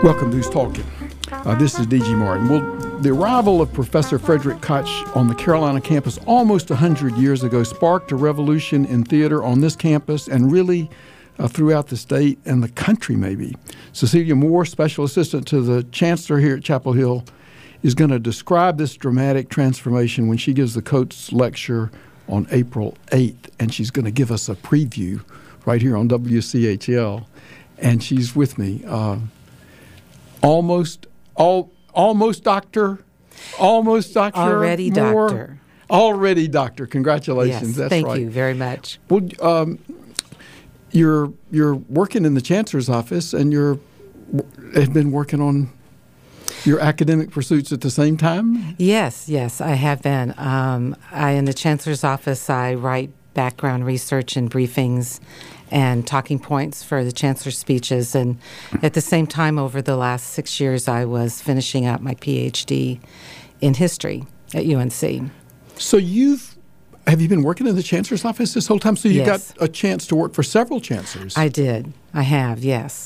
Welcome to Who's Talking. This is D.G. Martin. Well, the arrival of Professor Frederick Koch on the Carolina campus almost 100 years ago sparked a revolution in theater on this campus and really throughout the state and the country, maybe. Cecilia Moore, Special Assistant to the Chancellor here at Chapel Hill, is going to describe this dramatic transformation when she gives the Coates Lecture on April 8th, and she's going to give us a preview right here on WCHL. And she's with me. Almost doctor. Already Moore. doctor. Already doctor. Congratulations. Yes, That's thank right. you very much. Well, you're working in the Chancellor's office, and have been working on your academic pursuits at the same time? Yes, I have been. In the Chancellor's office, I write background research and briefings and talking points for the Chancellor's speeches. And at the same time, over the last 6 years, I was finishing up my PhD in history at UNC. So have you been working in the Chancellor's office this whole time? So you Yes. got a chance to work for several chancellors. I did. I have, yes.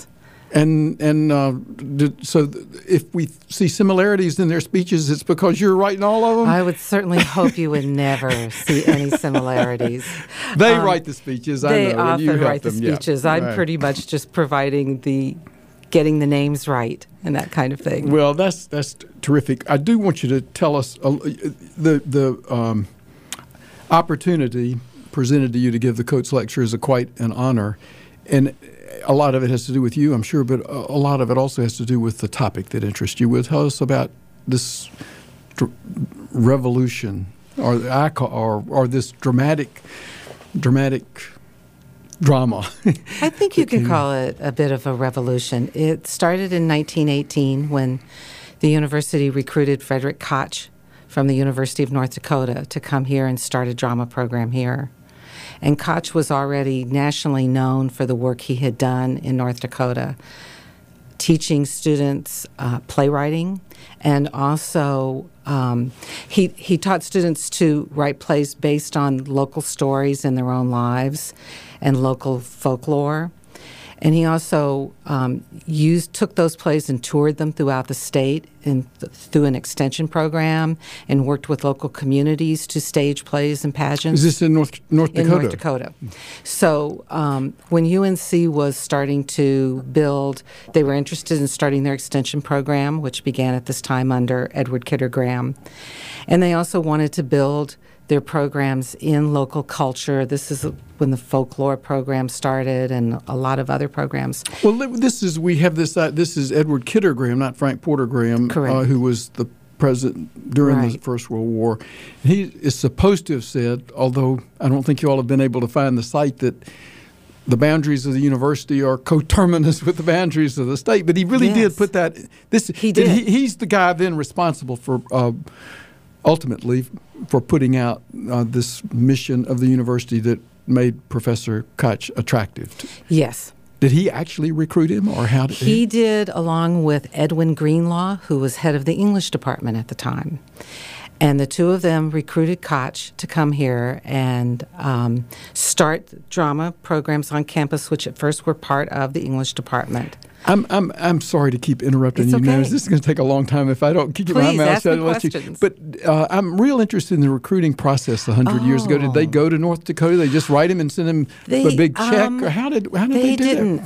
So if we see similarities in their speeches, it's because you're writing all of them? I would certainly hope you would never see any similarities. They write the speeches, I know. They and you often help write the them, yeah. speeches. I'm Right. pretty much just providing getting the names right and that kind of thing. Well, that's terrific. I do want you to tell us the opportunity presented to you to give the Coates Lecture is quite an honor. And a lot of it has to do with you, I'm sure, but a lot of it also has to do with the topic that interests you. Will tell us about this revolution, or this dramatic drama. I think you can call it a bit of a revolution. It started in 1918 when the university recruited Frederick Koch from the University of North Dakota to come here and start a drama program here. And Koch was already nationally known for the work he had done in North Dakota, teaching students playwriting, and also he taught students to write plays based on local stories in their own lives and local folklore. And he also took those plays and toured them throughout the state and through an extension program, and worked with local communities to stage plays and pageants. Is this in North Dakota? In North Dakota. So when UNC was starting to build, they were interested in starting their extension program, which began at this time under Edward Kidder Graham. And they also wanted to build their programs in local culture. This is when the folklore program started, and a lot of other programs. Well, this is Edward Kidder Graham, not Frank Porter Graham, who was the president during the First World War. He is supposed to have said, although I don't think you all have been able to find the site, that the boundaries of the university are coterminous with the boundaries of the state. But he really did put that. He did. He's the guy then responsible for ultimately for putting out this mission of the university that made Professor Koch attractive. Yes. Did he actually recruit him, or how did he did, along with Edwin Greenlaw, who was head of the English department at the time. And the two of them recruited Koch to come here and start drama programs on campus, which at first were part of the English department. I'm sorry to keep interrupting you, man. This is going to take a long time if I don't keep my mouth shut. Questions. But I'm real interested in the recking process 100 years ago. Did they go to North Dakota? They just write him and send him a big check, or how did they do didn't.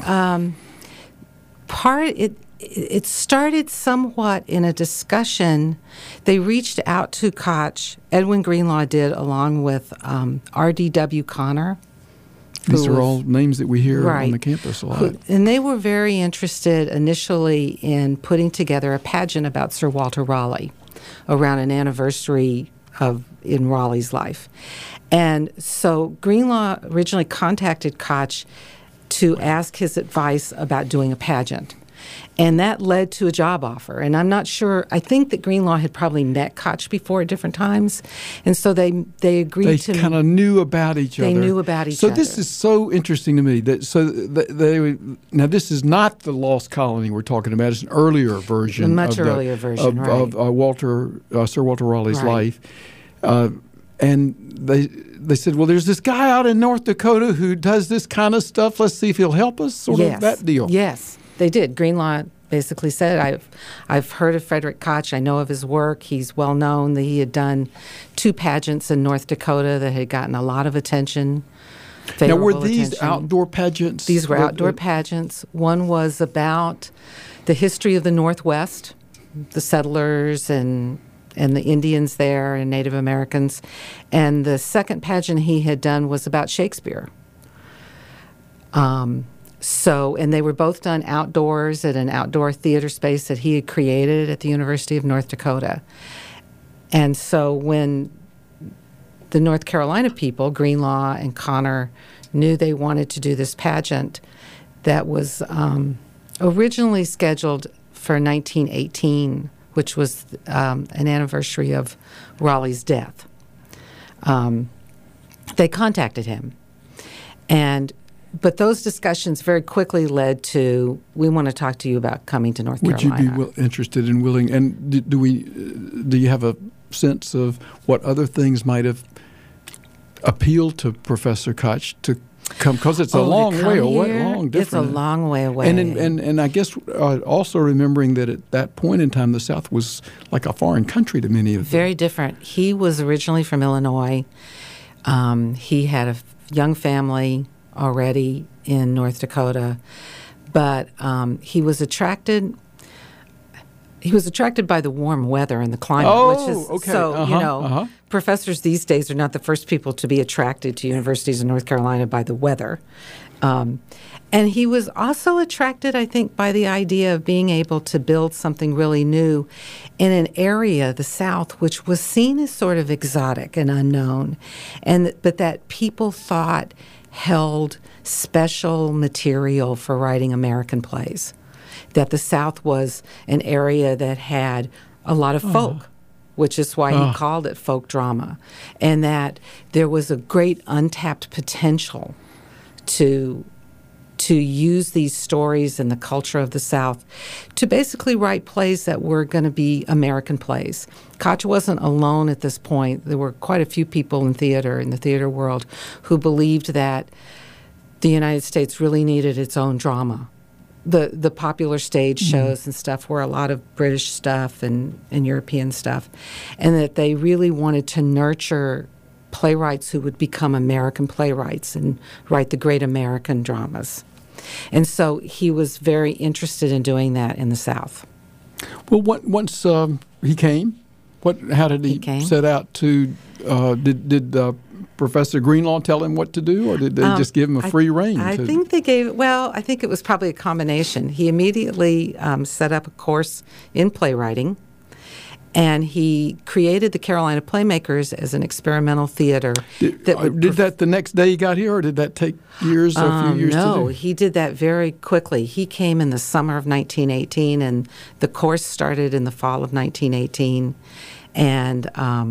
that? It started somewhat in a discussion. They reached out to Koch. Edwin Greenlaw did, along with R.D.W. Connor. These are all names that we hear on the campus a lot. And they were very interested initially in putting together a pageant about Sir Walter Raleigh around an anniversary in Raleigh's life. And so Greenlaw originally contacted Koch to ask his advice about doing a pageant. And that led to a job offer. And I'm not sure, I think that Greenlaw had probably met Koch before at different times. And so they agreed to... They kind of knew about each other. They knew about each other. So this is so interesting to me. Now, this is not the Lost Colony we're talking about. It's an earlier version. A much earlier version, of Sir Walter Raleigh's life. And they said, well, there's this guy out in North Dakota who does this kind of stuff. Let's see if he'll help us, sort of that deal. Yes. They did. Greenlaw basically said, I've heard of Frederick Koch. I know of his work. He's well known. That he had done 2 pageants in North Dakota that had gotten a lot of attention. Now, were these outdoor pageants? These were outdoor pageants. One was about the history of the Northwest, the settlers and the Indians there and Native Americans. And the second pageant he had done was about Shakespeare. And they were both done outdoors at an outdoor theater space that he had created at the University of North Dakota. And so when the North Carolina people, Greenlaw and Connor, knew they wanted to do this pageant that was originally scheduled for 1918, which was an anniversary of Raleigh's death. They contacted him. But those discussions very quickly led to, we want to talk to you about coming to North Carolina. Would you be interested and willing? And do you have a sense of what other things might have appealed to Professor Koch to come? Because it's a long way away, It's a long way away. And I guess also remembering that at that point in time, the South was like a foreign country to many of them. Very different. He was originally from Illinois. He had a young family already in North Dakota, but he was attracted by the warm weather and the climate. Professors these days are not the first people to be attracted to universities in North Carolina by the weather. And he was also attracted, I think, by the idea of being able to build something really new in an area, the South, which was seen as sort of exotic and unknown, but that people thought held special material for writing American plays. That the South was an area that had a lot of folk, which is why he called it folk drama, and that there was a great untapped potential to use these stories and the culture of the South to basically write plays that were going to be American plays. Koch wasn't alone at this point. There were quite a few people in the theater world, who believed that the United States really needed its own drama. The popular stage shows and stuff were a lot of British stuff and European stuff, and that they really wanted to nurture playwrights who would become American playwrights and write the great American dramas. And so he was very interested in doing that in the South. Well, once he came, how did he set out to? Did Professor Greenlaw tell him what to do, or did they just give him a free rein? I think it was probably a combination. He immediately set up a course in playwriting, and he created the Carolina Playmakers as an experimental theater. Did that the next day he got here, or did that take a few years to do? No, he did that very quickly. He came in the summer of 1918, and the course started in the fall of 1918. And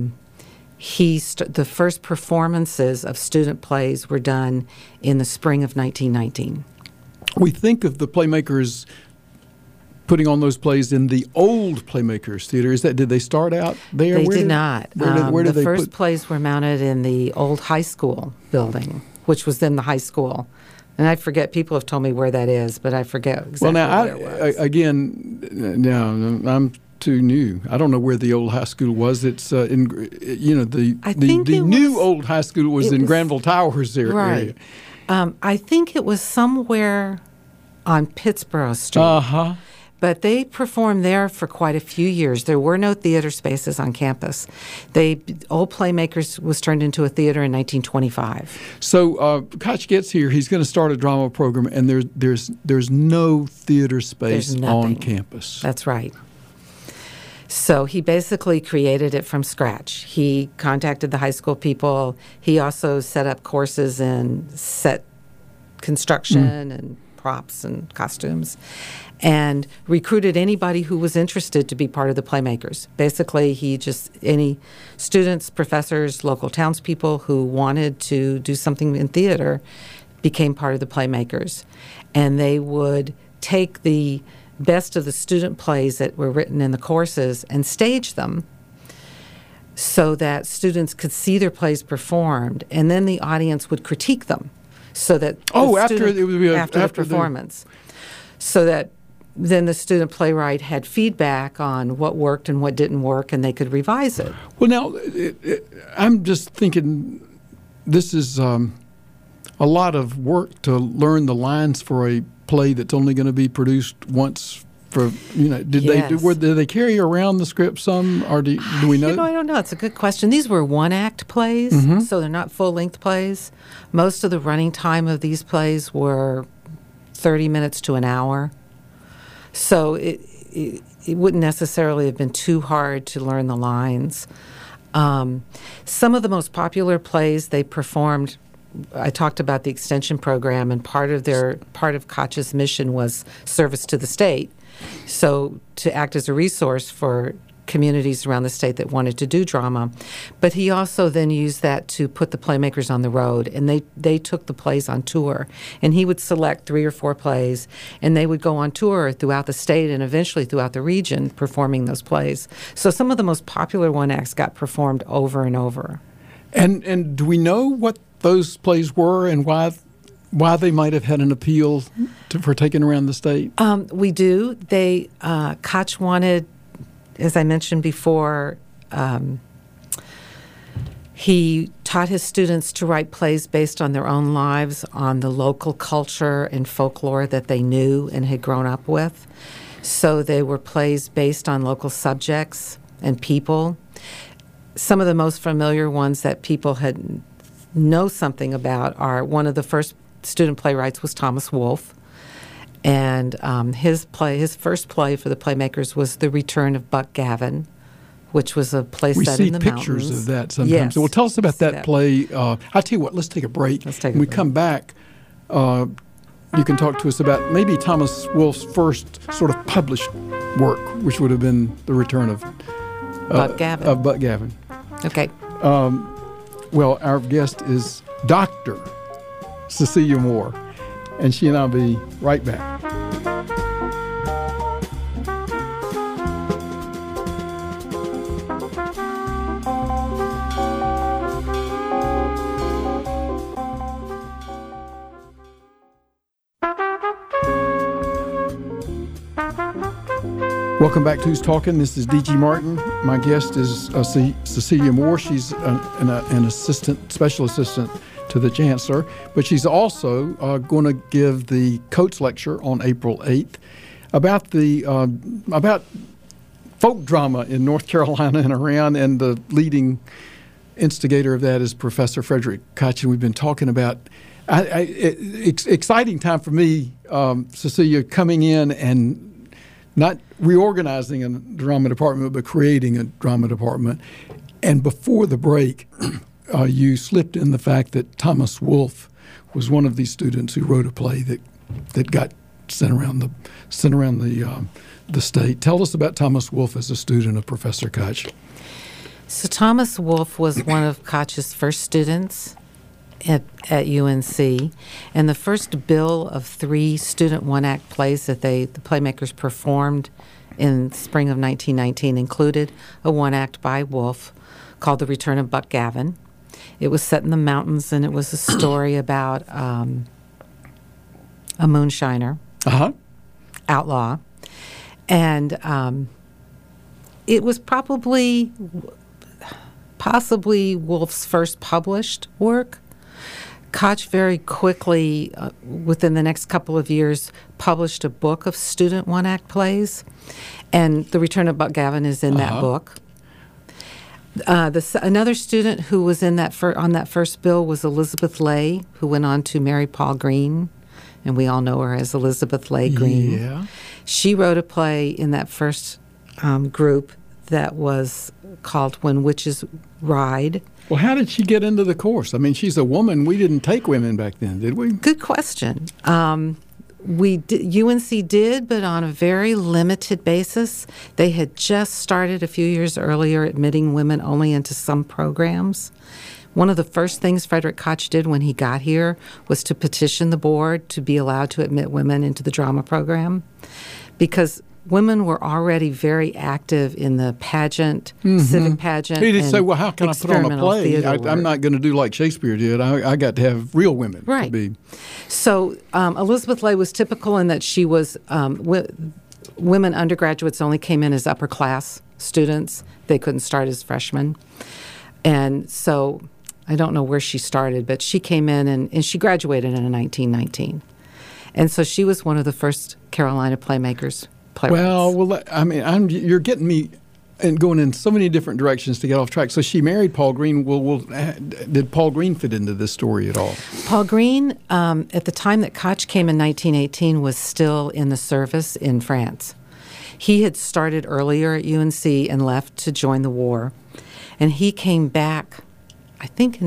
the first performances of student plays were done in the spring of 1919. We think of the Playmakers putting on those plays in the old Playmakers Theater. Did they start out there? They did not. Where did the first plays were mounted in the old high school building, which was then the high school. And I forget, people have told me where that is, but I forget exactly where it was. I'm too new. I don't know where the old high school was. It's the new old high school was in Granville Towers area. Right. I think it was somewhere on Pittsboro Street. But they performed there for quite a few years. There were no theater spaces on campus. Old Playmakers was turned into a theater in 1925. So Koch gets here. He's going to start a drama program, and there's no theater space on campus. That's right. So he basically created it from scratch. He contacted the high school people. He also set up courses in set construction and props and costumes, and recruited anybody who was interested to be part of the Playmakers. Basically, any students, professors, local townspeople who wanted to do something in theater became part of the Playmakers. And they would take the best of the student plays that were written in the courses and stage them so that students could see their plays performed, and then the audience would critique them so that after the performance, so that then the student playwright had feedback on what worked and what didn't work, and they could revise it. Well, now, I'm just thinking this is a lot of work to learn the lines for a play that's only going to be produced once. Did they carry around the script some, or do we know? I don't know. It's a good question. These were one-act plays, so they're not full-length plays. Most of the running time of these plays were 30 minutes to an hour. So it wouldn't necessarily have been too hard to learn the lines. Some of the most popular plays they performed, I talked about the extension program, and part of Koch's mission was service to the state. So to act as a resource for communities around the state that wanted to do drama. But he also then used that to put the playmakers on the road, and they took the plays on tour. And he would select 3 or 4 plays, and they would go on tour throughout the state and eventually throughout the region performing those plays. So some of the most popular one-acts got performed over and over. And do we know what those plays were and why they might have had an appeal for taking around the state? We do. Koch wanted, as I mentioned before, he taught his students to write plays based on their own lives, on the local culture and folklore that they knew and had grown up with. So they were plays based on local subjects and people. Some of the most familiar ones that people know something about are, one of the first student playwrights was Thomas Wolfe, and his first play for the playmakers was The Return of Buck Gavin, which was a play set in the mountains. We see pictures of that sometimes. Yes. So, well, tell us about that play. I'll tell you what, let's take a break. When we come back, you can talk to us about maybe Thomas Wolfe's first sort of published work, which would have been The Return of Buck Gavin. Okay. Well, our guest is Dr. Cecilia Moore, and she and I'll be right back. Welcome back to Who's Talking. This is D.G. Martin. My guest is Cecilia Moore. She's an special assistant to the chancellor, but she's also going to give the Coates Lecture on April 8th about folk drama in North Carolina and around, and the leading instigator of that is Professor Frederick Koch, and we've been talking about exciting time for me, Cecilia, coming in and not reorganizing a drama department, but creating a drama department. And before the break, you slipped in the fact that Thomas Wolfe was one of these students who wrote a play that got sent around the state. Tell us about Thomas Wolfe as a student of Professor Koch. So Thomas Wolfe was one of Koch's first students at UNC, and the first bill of 3 student one-act plays that the playmakers performed in spring of 1919 included a one-act by Wolfe called The Return of Buck Gavin. It was set in the mountains, and it was a story about a moonshiner, outlaw, and it was possibly Wolfe's first published work. Koch very quickly, within the next couple of years, published a book of student one-act plays, and The Return of Buck Gavin is in that book. Another student who was on that first bill was Elizabeth Lay, who went on to marry Paul Green, and we all know her as Elizabeth Lay Green. Yeah. She wrote a play in that first group that was called When Witches Ride. Well, how did she get into the course? I mean, she's a woman. We didn't take women back then, did we? Good question. UNC did, but on a very limited basis. They had just started a few years earlier admitting women only into some programs. One of the first things Frederick Koch did when he got here was to petition the board to be allowed to admit women into the drama program, because women were already very active in the pageant, civic pageant. He didn't say, well, how can I put on a play? I'm not going to do like Shakespeare did. I got to have real women. Right. So Elizabeth Lay was typical in that she was women undergraduates only came in as upper class students. They couldn't start as freshmen. And so I don't know where she started, but she came in and she graduated in 1919. And so she was one of the first Carolina playwrights. Well, I mean, you're getting me and going in so many different directions to get off track. So she married Paul Green. Did Paul Green fit into this story at all? Paul Green, at the time that Koch came in 1918, was still in the service in France. He had started earlier at UNC and left to join the war. And he came back, I think in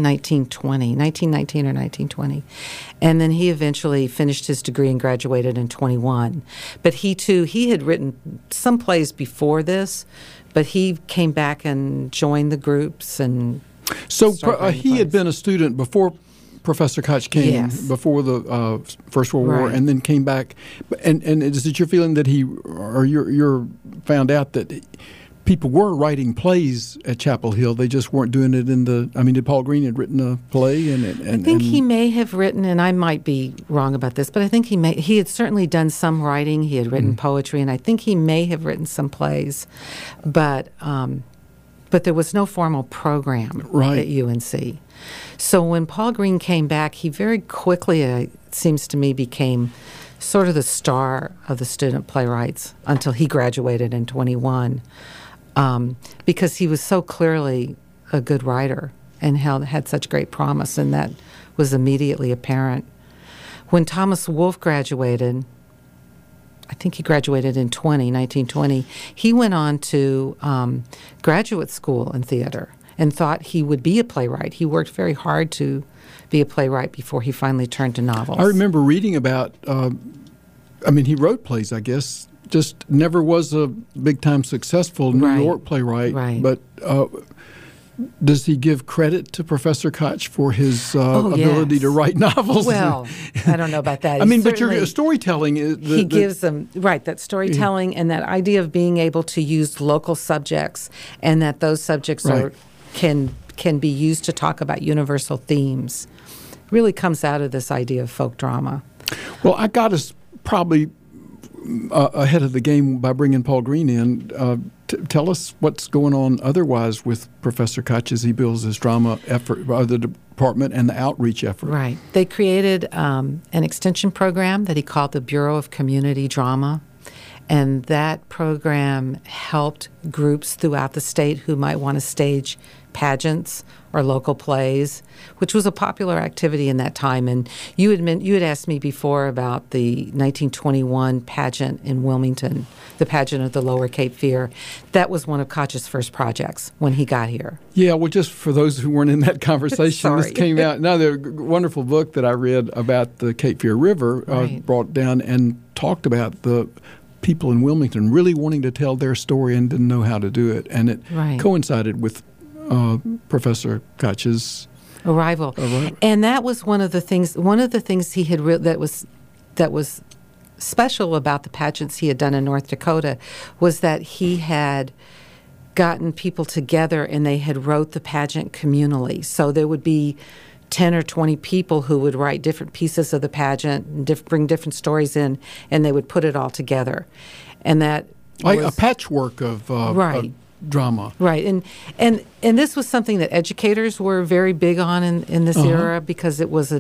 1919 or 1920. And then he eventually finished his degree and graduated in 21. But he had written some plays before this, but he came back and joined the groups and So he had been a student before Professor Koch came, yes. before the First World War, Right. and then came back. And is it your feeling that you're found out that people were writing plays at Chapel Hill? They just weren't doing it did Paul Green had written a play? I think he may have written, and I might be wrong about this, but I think he had certainly done some writing. He had written poetry, and I think he may have written some plays. But there was no formal program at UNC. So when Paul Green came back, he very quickly, it seems to me, became sort of the star of the student playwrights until he graduated in 21. Because he was so clearly a good writer and had such great promise, and that was immediately apparent. When Thomas Wolfe graduated, I think he graduated in 1920, he went on to graduate school in theater and thought he would be a playwright. He worked very hard to be a playwright before he finally turned to novels. I remember reading about, he wrote plays, I guess, just never was a big-time successful New York playwright. Right. But does he give credit to Professor Koch for his ability to write novels? Well, I don't know about that. But your storytelling is... He gives them, that storytelling and that idea of being able to use local subjects, and that those subjects can be used to talk about universal themes, really comes out of this idea of folk drama. Well, I got us probably ahead of the game by bringing Paul Green in. Tell us what's going on otherwise with Professor Koch as he builds his drama effort, the department and the outreach effort. Right. They created an extension program that he called the Bureau of Community Drama. And that program helped groups throughout the state who might want to stage pageants or local plays, which was a popular activity in that time. And you had asked me before about the 1921 pageant in Wilmington, the pageant of the Lower Cape Fear. That was one of Koch's first projects when he got here. Yeah, well, just for those who weren't in that conversation, this came out. Another wonderful book that I read about the Cape Fear River brought down and talked about the people in Wilmington really wanting to tell their story and didn't know how to do it. And it coincided with Professor Koch's arrival. And that was one of the things he had that was special about the pageants he had done in North Dakota was that he had gotten people together and they had wrote the pageant communally. So there would be 10 or 20 people who would write different pieces of the pageant and bring different stories in, and they would put it all together. And that like a patchwork of drama. Right. And this was something that educators were very big on in this era, because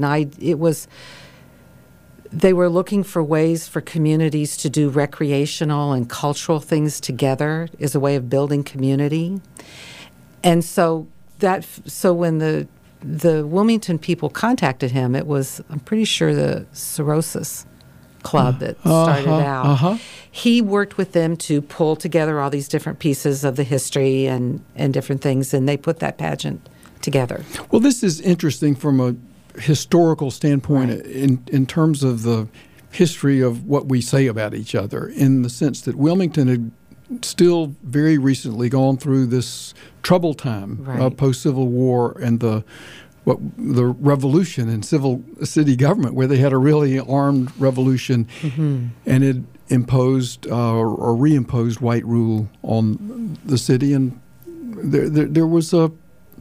they were looking for ways for communities to do recreational and cultural things together as a way of building community. And so when the Wilmington people contacted him, it was, I'm pretty sure, the Cirrhosis Club that started out. He worked with them to pull together all these different pieces of the history and different things, and they put that pageant together. Well, this is interesting from a historical standpoint in terms of the history of what we say about each other, in the sense that Wilmington had still very recently gone through this troubled time post-Civil War and the revolution in city government, where they had a really armed revolution, and it imposed or reimposed white rule on the city, and there was a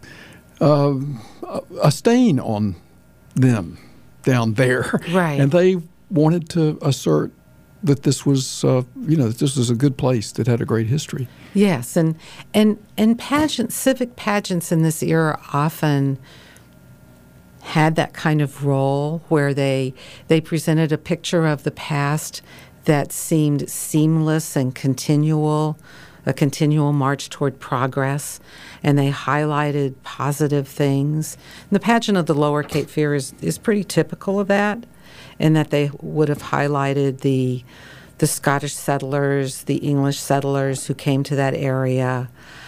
stain on them down there, and they wanted to assert that this was, that this was a good place that had a great history. Yes, and pageants, civic pageants in this era often had that kind of role where they presented a picture of the past that seemed seamless and a continual march toward progress, and they highlighted positive things. And the pageant of the Lower Cape Fear is pretty typical of that, in that they would have highlighted the Scottish settlers, the English settlers who came to that area,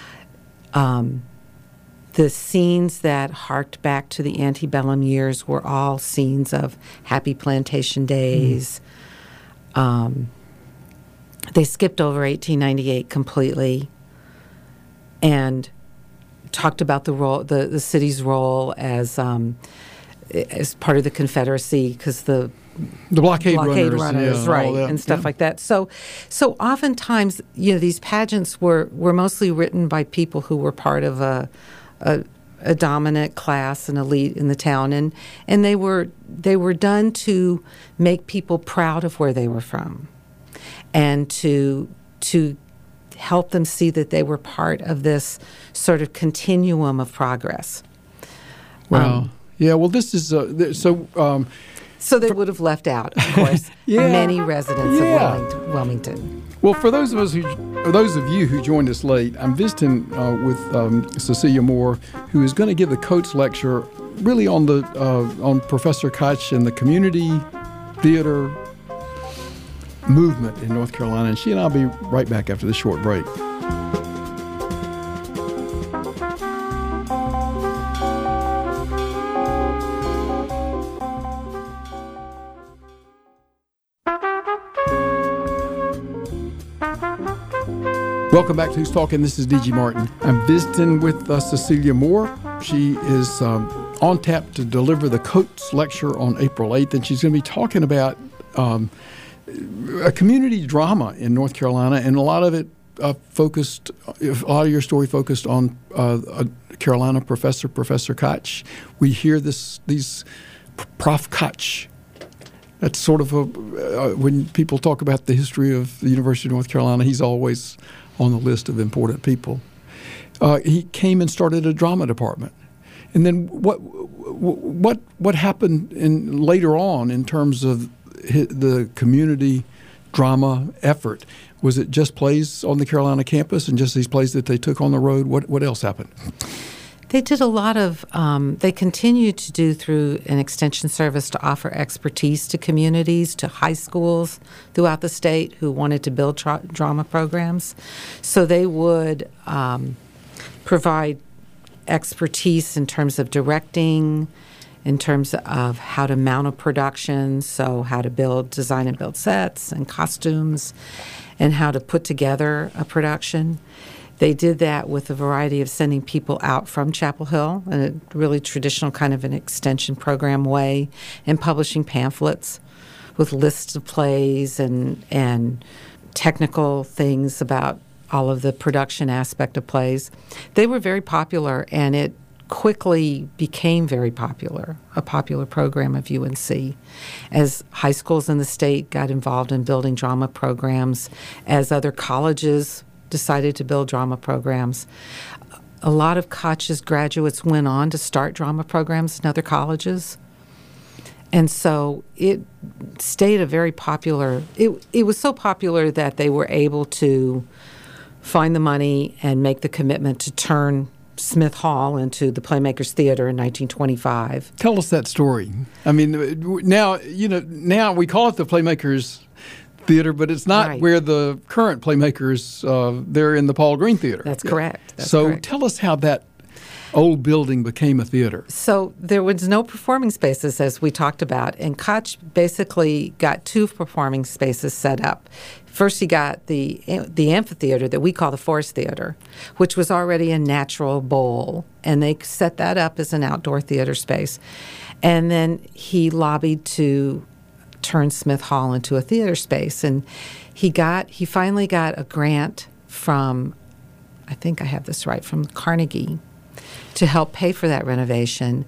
the scenes that harked back to the antebellum years were all scenes of happy plantation days. They skipped over 1898 completely and talked about the role, the city's role as part of the Confederacy, because the blockade runners, right, and stuff like that. So oftentimes, these pageants were mostly written by people who were part of a dominant class, an elite in the town, and they were done to make people proud of where they were from, and to help them see that they were part of this sort of continuum of progress. Wow. This is so they would have left out, of course, many residents of Wilmington. Well, for those of you who joined us late, I'm visiting with Cecilia Moore, who is going to give the Coates Lecture, really on Professor Koch and the community theater movement in North Carolina. And she and I'll be right back after this short break. Welcome back to Who's Talking. This is D.G. Martin. I'm visiting with Cecilia Moore. She is on tap to deliver the Coates Lecture on April 8th, and she's going to be talking about a community drama in North Carolina, and a lot of it focused, a lot of your story focused on Carolina Professor Koch. We hear these Prof. Koch. That's sort of when people talk about the history of the University of North Carolina, he's always on the list of important people. He came and started a drama department. And then what happened later on in terms of the community drama effort? Was it just plays on the Carolina campus and just these plays that they took on the road? What else happened? They did a lot of, they continued to do through an extension service to offer expertise to communities, to high schools throughout the state who wanted to build drama programs. So they would provide expertise in terms of directing, in terms of how to mount a production, so how to design and build sets and costumes, and how to put together a production. They did that with a variety of sending people out from Chapel Hill in a really traditional kind of an extension program way, and publishing pamphlets with lists of plays and technical things about all of the production aspect of plays. They were very popular, and it quickly became very popular, a popular program of UNC, as high schools in the state got involved in building drama programs, as other colleges decided to build drama programs. A lot of Koch's graduates went on to start drama programs in other colleges. And so it stayed a very popular, it was so popular that they were able to find the money and make the commitment to turn Smith Hall into the Playmakers Theater in 1925. Tell us that story. I mean, now we call it the Playmakers Theater, but it's not where the current Playmakers, they're in the Paul Green Theater. That's correct. Tell us how that old building became a theater. So there was no performing spaces, as we talked about, and Koch basically got two performing spaces set up. First, he got the amphitheater that we call the Forest Theater, which was already a natural bowl, and they set that up as an outdoor theater space. And then he lobbied to turn Smith Hall into a theater space, and he finally got a grant from, I think I have this right, from Carnegie, to help pay for that renovation.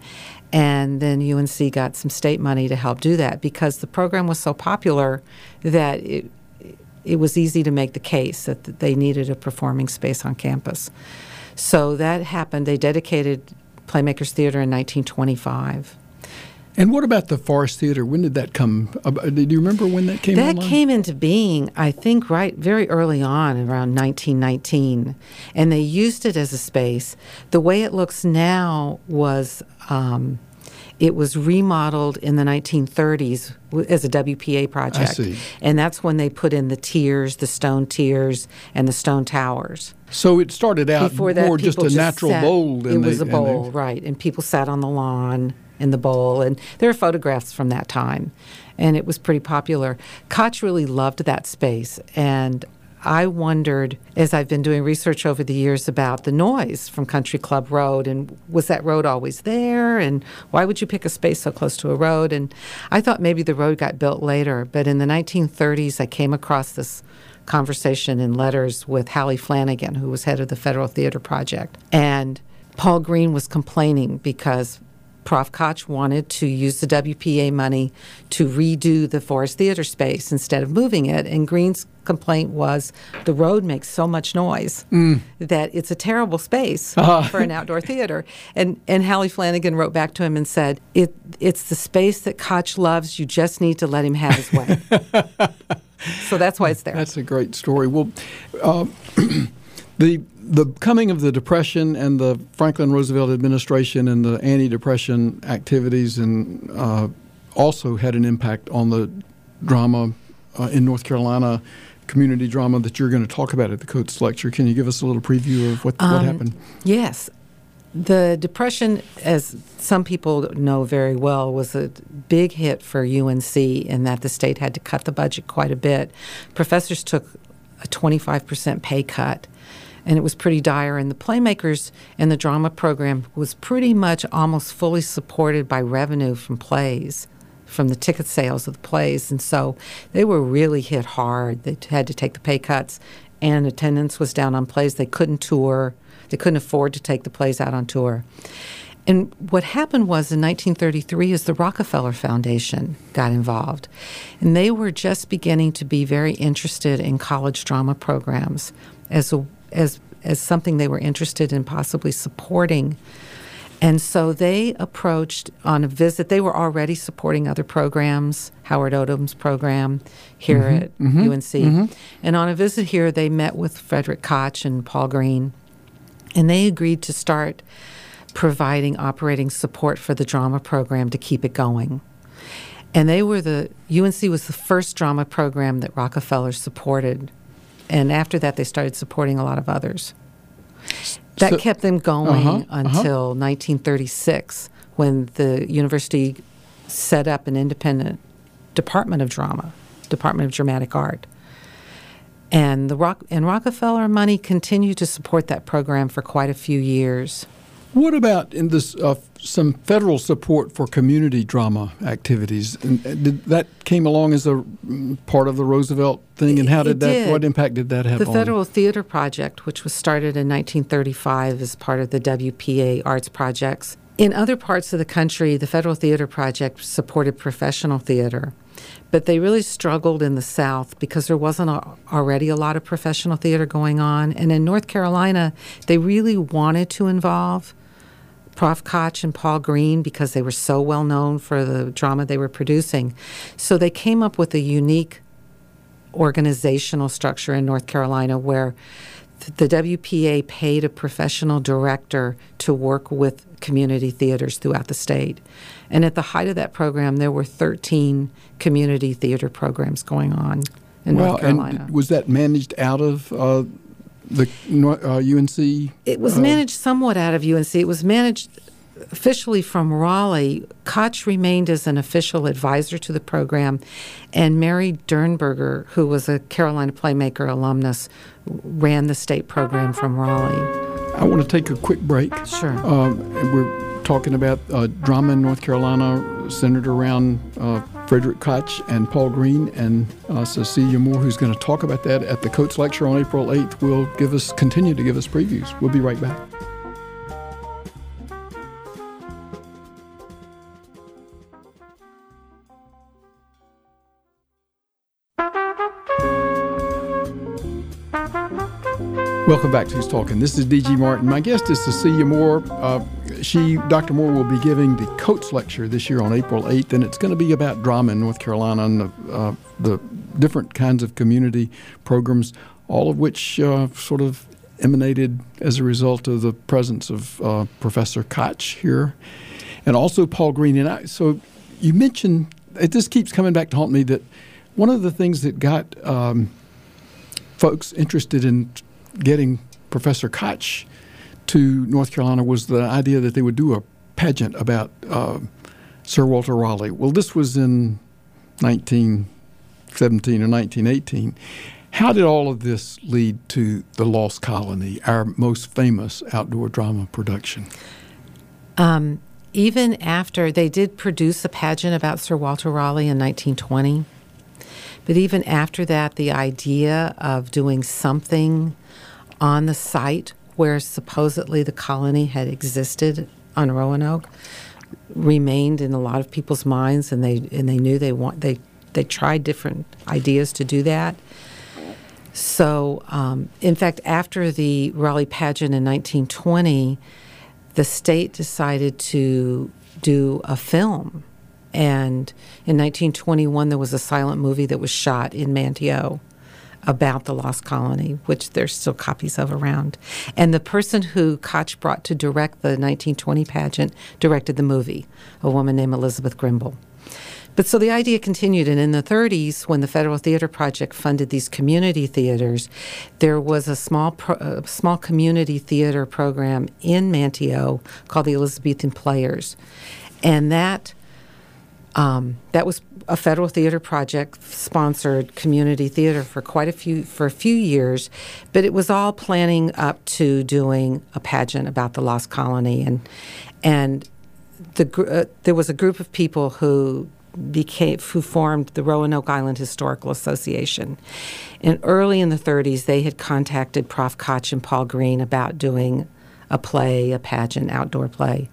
And then UNC got some state money to help do that because the program was so popular that it was easy to make the case that they needed a performing space on campus. So that happened. They dedicated Playmakers Theater in 1925. And what about the Forest Theater? When did that come? Do you remember when that came online? That came into being, I think, very early on, around 1919. And they used it as a space. The way it looks now was it was remodeled in the 1930s as a WPA project. I see. And that's when they put in the tiers, the stone tiers, and the stone towers. So it started out Before that, more just a natural bowl. It was a bowl, right. And people sat on the lawn in the bowl. And there are photographs from that time. And it was pretty popular. Koch really loved that space. And I wondered, as I've been doing research over the years, about the noise from Country Club Road, and was that road always there, and why would you pick a space so close to a road? And I thought maybe the road got built later, but in the 1930s I came across this conversation in letters with Hallie Flanagan, who was head of the Federal Theater Project, and Paul Green was complaining because Prof. Koch wanted to use the WPA money to redo the Forest Theater space instead of moving it. And Green's complaint was the road makes so much noise that it's a terrible space for an outdoor theater. And Hallie Flanagan wrote back to him and said, it's the space that Koch loves. You just need to let him have his way. So that's why it's there. That's a great story. Well, the coming of the Depression and the Franklin Roosevelt administration and the anti-Depression activities and also had an impact on the drama in North Carolina, community drama that you're going to talk about at the Coates Lecture. Can you give us a little preview of what happened? Yes. The Depression, as some people know very well, was a big hit for UNC in that the state had to cut the budget quite a bit. Professors took a 25% pay cut, and it was pretty dire. And the Playmakers and the drama program was pretty much almost fully supported by revenue from plays, from the ticket sales of the plays. And so they were really hit hard. They had to take the pay cuts, and attendance was down on plays. They couldn't tour. They couldn't afford to take the plays out on tour. And what happened was in 1933 is the Rockefeller Foundation got involved. And they were just beginning to be very interested in college drama programs as something they were interested in possibly supporting. And so they approached on a visit. They were already supporting other programs, Howard Odom's program here at UNC. And on a visit here, they met with Frederick Koch and Paul Green. And they agreed to start providing operating support for the drama program to keep it going. And UNC was the first drama program that Rockefeller supported. And after that, they started supporting a lot of others. That kept them going until 1936, when the university set up an independent Department of Drama, Department of Dramatic Art. And Rockefeller money continued to support that program for quite a few years. What about in this some federal support for community drama activities? And that came along as a part of the Roosevelt thing, and what impact did that have on? The Federal Theater Project, which was started in 1935 as part of the WPA Arts Projects. In other parts of the country, the Federal Theater Project supported professional theater, but they really struggled in the South because there wasn't already a lot of professional theater going on. And in North Carolina, they really wanted to involve Prof. Koch and Paul Green because they were so well known for the drama they were producing. So they came up with a unique organizational structure in North Carolina where the WPA paid a professional director to work with community theaters throughout the state. And at the height of that program, there were 13 community theater programs going on in North Carolina. And was that managed out of the UNC? It was managed somewhat out of UNC. It was managed officially from Raleigh. Koch remained as an official advisor to the program, and Mary Dernberger, who was a Carolina Playmaker alumnus, ran the state program from Raleigh. I want to take a quick break. Sure. We're talking about drama in North Carolina centered around Frederick Koch and Paul Green, and Cecilia Moore, who's going to talk about that at the Coates Lecture on April 8th, will continue to give us previews. We'll be right back. Welcome back to Who's Talking. This is D.G. Martin. My guest is Cecilia Moore. Dr. Moore, will be giving the Coates Lecture this year on April 8th, and it's going to be about drama in North Carolina and the different kinds of community programs, all of which sort of emanated as a result of the presence of Professor Koch here, and also Paul Green. And so you mentioned, this keeps coming back to haunt me, that one of the things that got folks interested in getting Professor Koch to North Carolina was the idea that they would do a pageant about Sir Walter Raleigh. Well, this was in 1917 or 1918. How did all of this lead to The Lost Colony, our most famous outdoor drama production? Even after they did produce a pageant about Sir Walter Raleigh in 1920, but even after that, the idea of doing something on the site where supposedly the colony had existed on Roanoke remained in a lot of people's minds, and they knew they tried different ideas to do that. So, in fact, after the Raleigh pageant in 1920, the state decided to do a film. And in 1921, there was a silent movie that was shot in Manteo about the Lost Colony, which there's still copies of around. And the person who Koch brought to direct the 1920 pageant directed the movie, a woman named Elizabeth Grimble. But so the idea continued, and in the 30s, when the Federal Theater Project funded these community theaters, there was a small community theater program in Manteo called the Elizabethan Players. And that was a Federal Theater Project sponsored community theater for a few years, but it was all planning up to doing a pageant about the Lost Colony, and there was a group of people who formed the Roanoke Island Historical Association. And early in the 30s, they had contacted Prof. Koch and Paul Green about doing a pageant, outdoor play,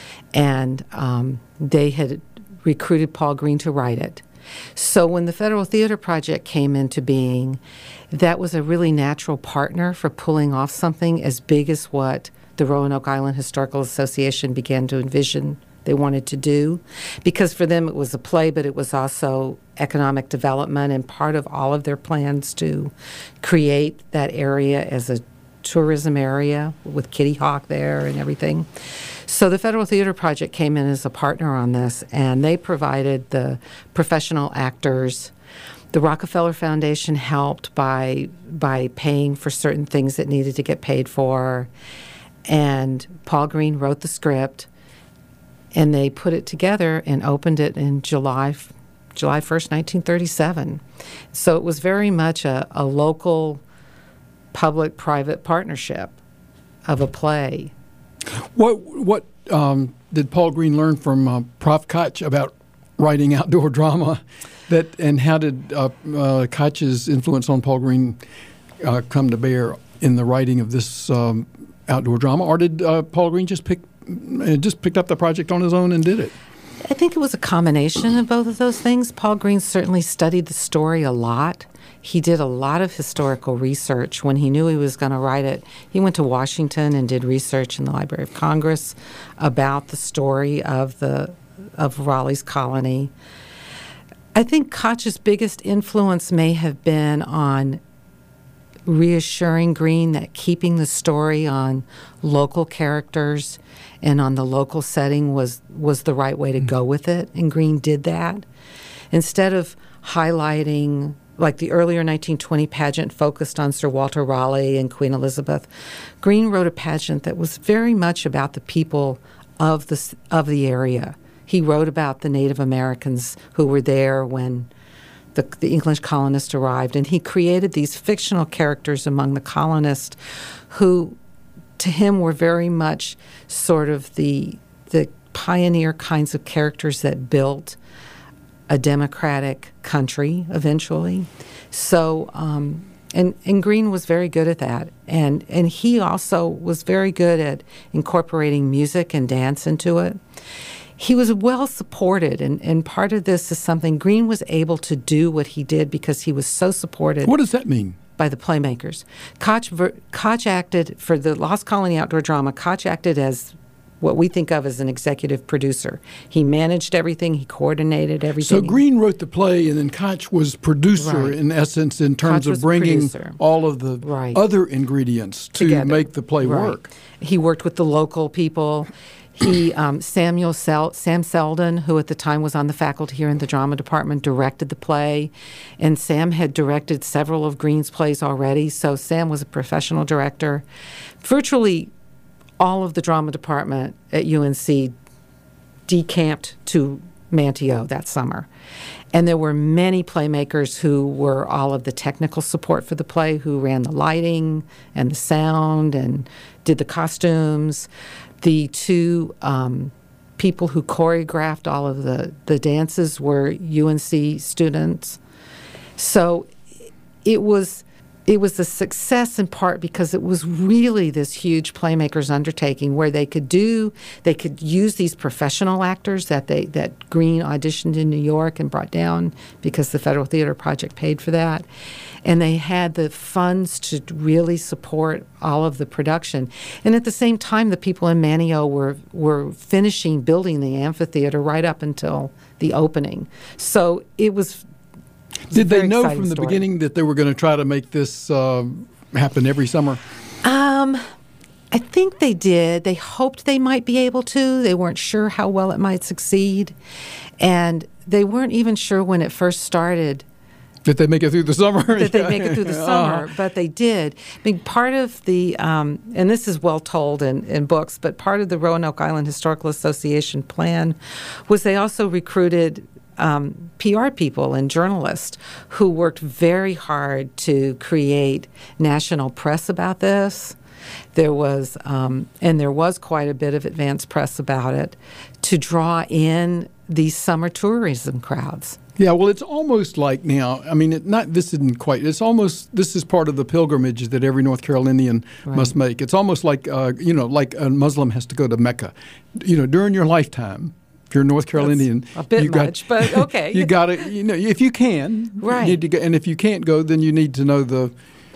and they had recruited Paul Green to write it. So when the Federal Theater Project came into being, that was a really natural partner for pulling off something as big as what the Roanoke Island Historical Association began to envision they wanted to do. Because for them it was a play, but it was also economic development and part of all of their plans to create that area as a tourism area with Kitty Hawk there and everything. So the Federal Theater Project came in as a partner on this, and they provided the professional actors. The Rockefeller Foundation helped by paying for certain things that needed to get paid for, and Paul Green wrote the script, and they put it together and opened it in July 1st, 1937. So it was very much a local public-private partnership of a play. What did Paul Green learn from Prof. Koch about writing outdoor drama? And how did Koch's influence on Paul Green come to bear in the writing of this outdoor drama? Or did Paul Green just picked up the project on his own and did it? I think it was a combination of both of those things. Paul Green certainly studied the story a lot. He did a lot of historical research. When he knew he was going to write it, he went to Washington and did research in the Library of Congress about the story of Raleigh's colony. I think Koch's biggest influence may have been on reassuring Green that keeping the story on local characters and on the local setting was the right way to go with it, and Green did that. Instead of highlighting, like the earlier 1920 pageant focused on Sir Walter Raleigh and Queen Elizabeth, Green wrote a pageant that was very much about the people of the area. He wrote about the Native Americans who were there when the English colonists arrived, and he created these fictional characters among the colonists who, to him, were very much sort of the pioneer kinds of characters that built a democratic country eventually. So, and Green was very good at that. And he also was very good at incorporating music and dance into it. He was well supported, and part of this is something Green was able to do what he did because he was so supported. What does that mean? by the playmakers. Koch acted, for the Lost Colony Outdoor Drama, Koch acted as what we think of as an executive producer. He managed everything. He coordinated everything. So Green wrote the play, and then Koch was producer, Right. in essence, in terms Koch of bringing producer. all of the Right. other ingredients to Together. make the play Right. work. He worked with the local people. He, Sam Selden, who at the time was on the faculty here in the drama department, directed the play. And Sam had directed several of Green's plays already, so Sam was a professional director. Virtually all of the drama department at UNC decamped to Manteo that summer. And there were many playmakers who were all of the technical support for the play, who ran the lighting and the sound and did the costumes. The two people who choreographed all of the dances were UNC students. So it was a success in part because it was really this huge playmakers undertaking where they could use these professional actors that Green auditioned in New York and brought down because the Federal Theater Project paid for that. And they had the funds to really support all of the production. And at the same time, the people in Manteo were finishing building the amphitheater right up until the opening. So it was Did they know exciting from the story. beginning that they were going to try to make this happen every summer? I think they did. They hoped they might be able to. They weren't sure how well it might succeed. And they weren't even sure when it first started Did they make it through the summer? that they'd make it through the summer, but they did. I mean, part of the, and this is well told in books, but part of the Roanoke Island Historical Association plan was they also recruited PR people and journalists who worked very hard to create national press about this. There was quite a bit of advance press about it to draw in these summer tourism crowds. Yeah, well, it's almost like now. I mean, this is part of the pilgrimage that every North Carolinian must make. It's almost like like a Muslim has to go to Mecca. During your lifetime, if you're a North Carolinian, That's a bit much, but okay. You got to, if you can, Right. you need to go, and if you can't go, then you need to know the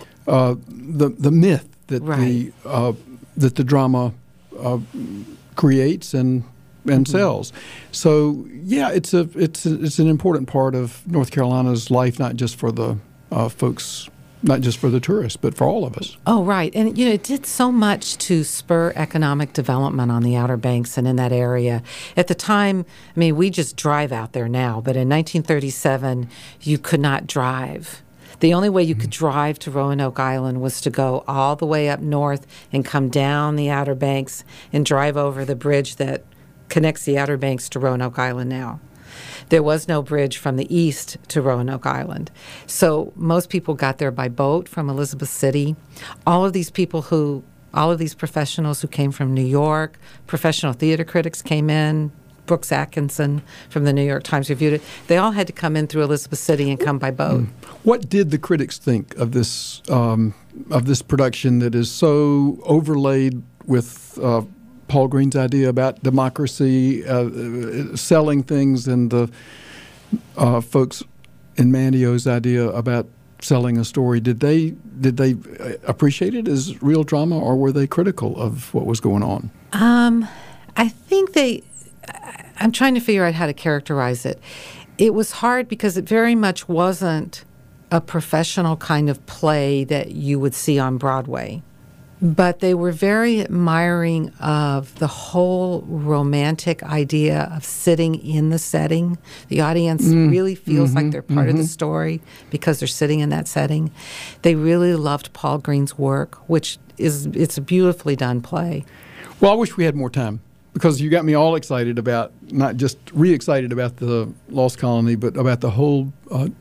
myth that Right. that the drama creates and sells. So yeah, it's an important part of North Carolina's life, not just for the folks, not just for the tourists, but for all of us. Oh, right. And, it did so much to spur economic development on the Outer Banks and in that area. At the time, I mean, we just drive out there now, but in 1937, you could not drive. The only way you could drive to Roanoke Island was to go all the way up north and come down the Outer Banks and drive over the bridge that connects the Outer Banks to Roanoke Island now. There was no bridge from the east to Roanoke Island. So most people got there by boat from Elizabeth City. All of these professionals who came from New York, professional theater critics came in. Brooks Atkinson from the New York Times reviewed it. They all had to come in through Elizabeth City and come by boat. What did the critics think of this production that is so overlaid with Paul Green's idea about democracy, selling things, and the folks in Manteo's idea about selling a story? Did they appreciate it as real drama, or were they critical of what was going on? I think I'm trying to figure out how to characterize it. It was hard because it very much wasn't a professional kind of play that you would see on Broadway. But they were very admiring of the whole romantic idea of sitting in the setting. The audience really feels like they're part of the story because they're sitting in that setting. They really loved Paul Green's work, it's a beautifully done play. Well, I wish we had more time, because you got me all excited about, not just re-excited about the Lost Colony, but about the whole,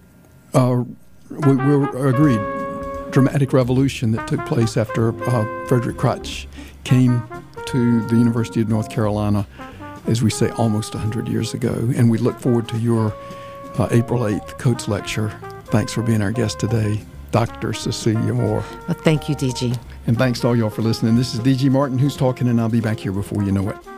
we're agreed, dramatic revolution that took place after Frederick Koch came to the University of North Carolina, as we say, almost 100 years ago. And we look forward to your April 8th Coates Lecture. Thanks for being our guest today, Dr. Cecilia Moore. Well, thank you, DG. And thanks to all y'all for listening. This is DG Martin, who's talking, and I'll be back here before you know it.